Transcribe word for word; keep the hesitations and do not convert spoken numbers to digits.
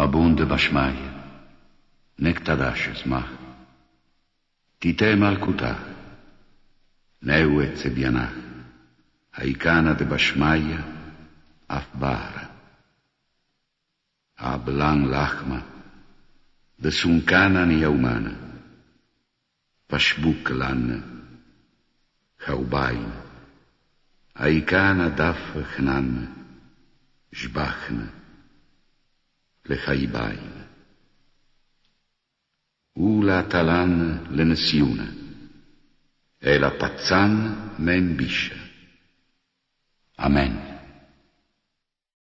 abunde bashmaya, nektadash smach, tite malkutah, neuet zebianach, haikana de bashmaya, afbara, ablan lachma, de sunkana ni yaumana, pashbuk lanne, chaubain, haikana daf chnanne, jbachne, lechaibain. Ula talan le nesiuna, e la pazzan men bisha. Amen.